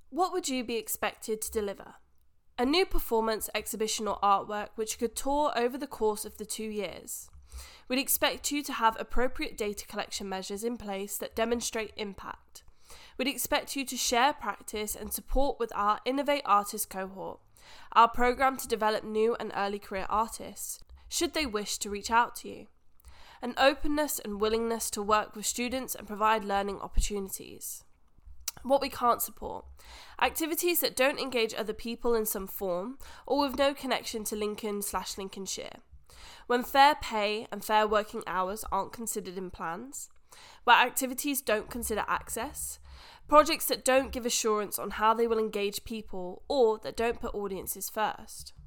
What would you be expected to deliver? A new performance, exhibition or artwork which could tour over the course of the 2 years. We'd expect you to have appropriate data collection measures in place that demonstrate impact. We'd expect you to share practice and support with our Innovate Artist cohort, our programme to develop new and early career artists, should they wish to reach out to you. An openness and willingness to work with students and provide learning opportunities. What we can't support: activities that don't engage other people in some form or with no connection to Lincoln/Lincolnshire. When fair pay and fair working hours aren't considered in plans. Where activities don't consider access. Projects that don't give assurance on how they will engage people or that don't put audiences first.